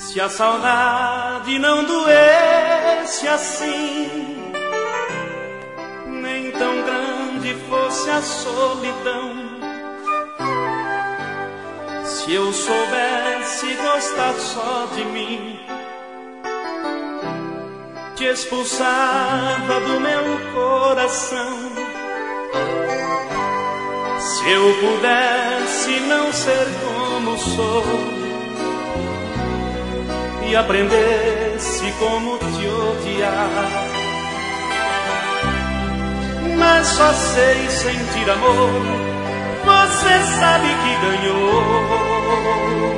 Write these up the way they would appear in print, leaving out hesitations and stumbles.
Se a saudade não doesse assim, nem tão grande fosse a solidão, se eu soubesse gostar só de mim, te expulsava do meu coração. Se eu pudesse não ser como sou e aprendesse como te odiar, mas só sei sentir amor, você sabe que ganhou,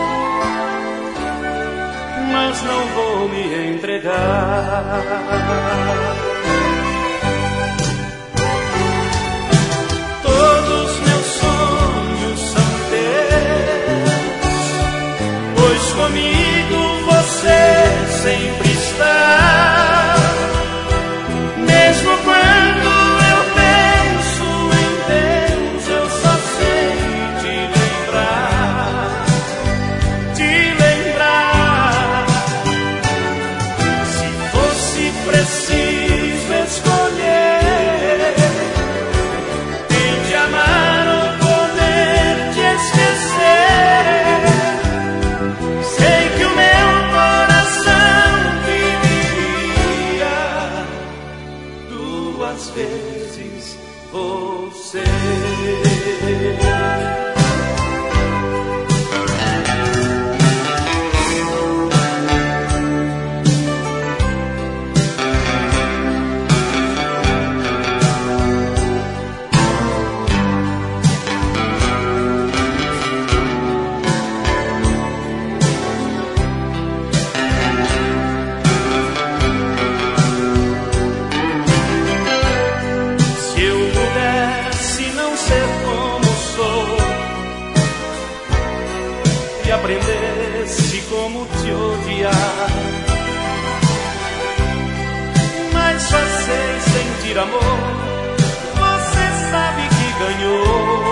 mas não vou me entregar. Todos meus sonhos são teus, pois comigo você sempre está. Mesmo quando eu penso em Deus, eu só sei te lembrar. Se fosse preciso escolher entre amar ou poder te esquecer, sei que o meu coração viveria duas vezes você. Se eu pudesse não ser como sou e aprendesse como te odiar, mas só sei sentir amor, você sabe que ganhou,